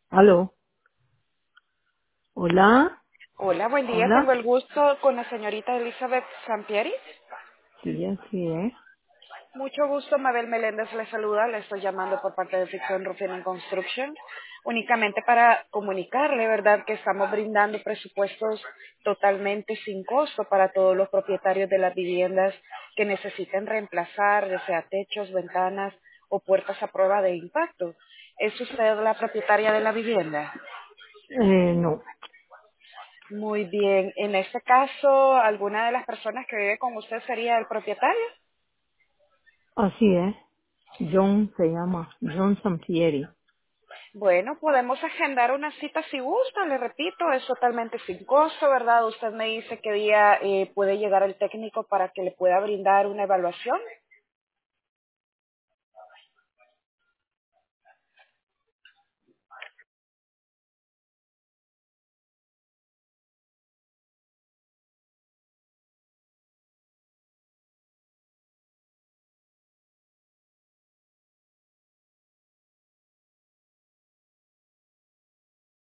Aló, hola, Hola, buen día. Tengo hola. el gusto con la señorita Elizabeth Sampieri. Sí, así es. Mucho gusto, Mabel Meléndez le saluda. Le estoy llamando por parte de Ficción Roofing and Construction. Únicamente para comunicarle, ¿verdad?, que estamos brindando presupuestos totalmente sin costo para todos los propietarios de las viviendas que necesiten reemplazar, ya sea techos, ventanas o puertas a prueba de impacto. ¿Es usted la propietaria de la vivienda? No, Muy bien. En este caso, ¿alguna de las personas que vive con usted sería el propietario? así es. John se llama, John Sampieri. Bueno, podemos agendar una cita si gusta, le repito, es totalmente sin costo, ¿verdad? Usted me dice qué día puede llegar el técnico para que le pueda brindar una evaluación.